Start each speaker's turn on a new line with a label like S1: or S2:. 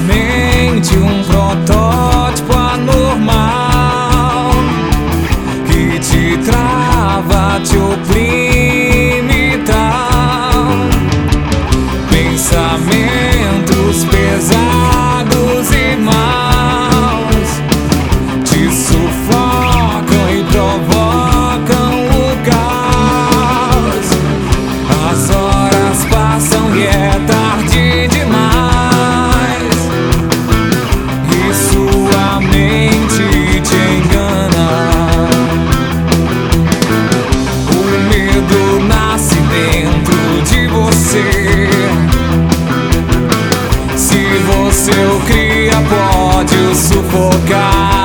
S1: mente um protótipo anormal que te trava, te oprime e tal. Pensamentos pesados e maus te sufocam e provocam o caos. As horas passam e é tarde demais, e sua mente te engana. O medo nasce dentro de você. Se você o cria, pode o sufocar.